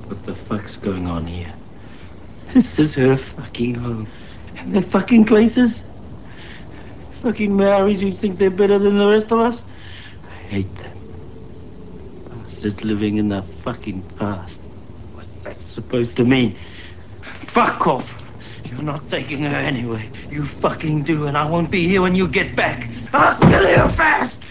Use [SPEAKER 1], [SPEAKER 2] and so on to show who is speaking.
[SPEAKER 1] What the fuck's going on here? This is her fucking home. And the fucking places? Fucking Maoris who think they're better than the rest of us? I hate them. Bastards living in the fucking past. What's that supposed to mean? Fuck off! You're not taking her anyway. You fucking do, and I won't be here when you get back. I'll kill you fast!